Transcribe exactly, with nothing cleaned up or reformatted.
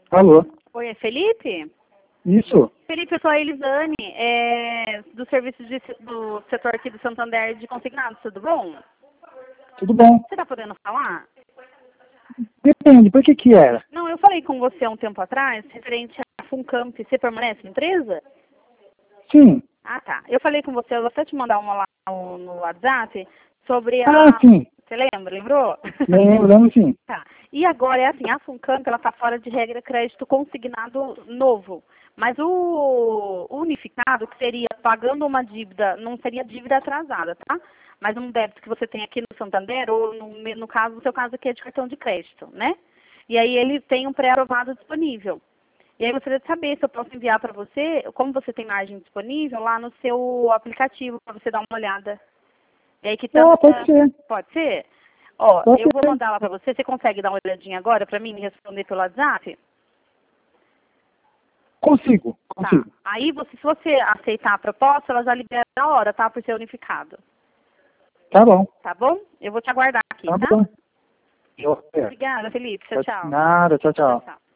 Alô? Oi, é Felipe? Isso? Felipe, eu sou a Elisane, é, do serviço de, do setor aqui do Santander de consignados, tudo bom? Tudo bom? Você tá podendo falar? Depende, por que que era? Não, eu falei com você há um tempo atrás, referente à Funcamp, você permanece na empresa? Sim. Ah, tá. Eu falei com você, eu vou até te mandar uma lá no, no WhatsApp, sobre a... Ah, sim. Você lembra? Lembrou? Lembro, lembro sim. Tá. E agora é assim, a Funcamp, ela tá fora de regra crédito consignado novo. Mas o unificado, que seria pagando uma dívida, não seria dívida atrasada, tá? Mas um débito que você tem aqui no Santander, ou no, no caso, no seu caso aqui é de cartão de crédito, né? E aí ele tem um pré-aprovado disponível. E aí eu gostaria de saber se eu posso enviar para você, como você tem margem disponível, lá no seu aplicativo, para você dar uma olhada. E aí que Ah, tanto... pode ser. Pode ser? Ó, Pode eu vou ser. mandar lá para você, você consegue dar uma olhadinha agora para mim me responder pelo WhatsApp? Consigo, Tá. consigo. Aí, você, se você aceitar a proposta, ela já libera na hora, tá? Por ser unificado. Tá bom, Tá bom? Eu vou te aguardar aqui, tá tá? bom. Eu espero. Obrigada, Felipe. Tchau, tchau. Nada, tchau, Tchau, tchau. tchau.